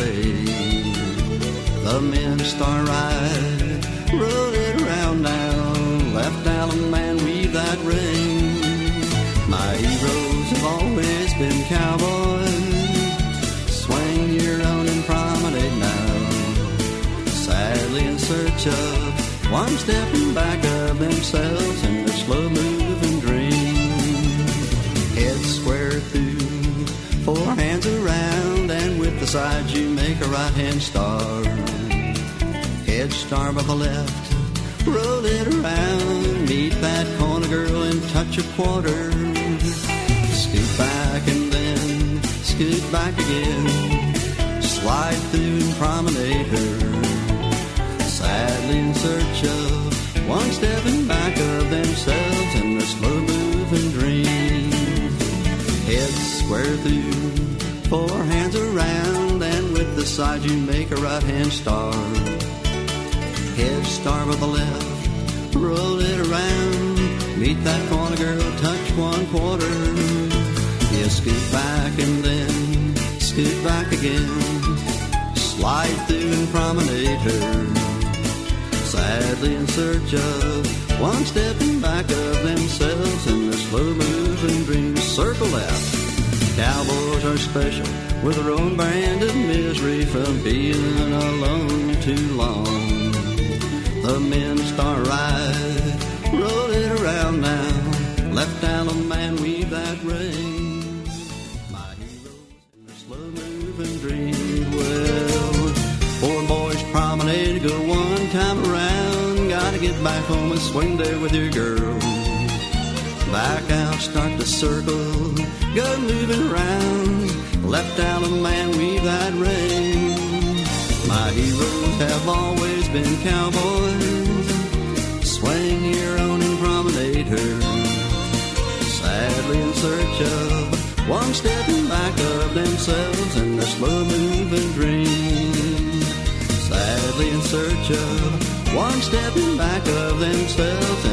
parade. The men start right, roll it around now, left Allen man weave that ring. My heroes have always been cowboys, swing your own and promenade now, sadly in search of one stepping back of themselves in their slow moving dream. Head square through, four hands around, and with the sides you make a right hand star. Head star by the left, roll it around, meet that corner girl and touch a quarter. Scoot back and then scoot back again, slide through and promenade her, sadly in search of one stepping back of themselves in their slow moving dream. Head square through, four hands around, and with the side you make a right hand star. Head star by the left, roll it around, meet that corner girl, touch one quarter. You scoot back and then scoot back again, slide through and promenade her, sadly in search of one stepping back of themselves in their slow moving dreams. Circle left. Cowboys are special with their own brand of misery from being alone too long. The men start right, roll it around now, left Allen man weave that ring. My heroes in their slow moving dream. Well, four boys promenade, go one time around, gotta get back home and swing there with your girl. Back out, start the circle, go moving around, left Allen man weave that ring. My heroes have always been cowboys, swing your own and promenade her, sadly in search of one stepping back of themselves in their slow moving dream. Sadly in search of one stepping back of themselves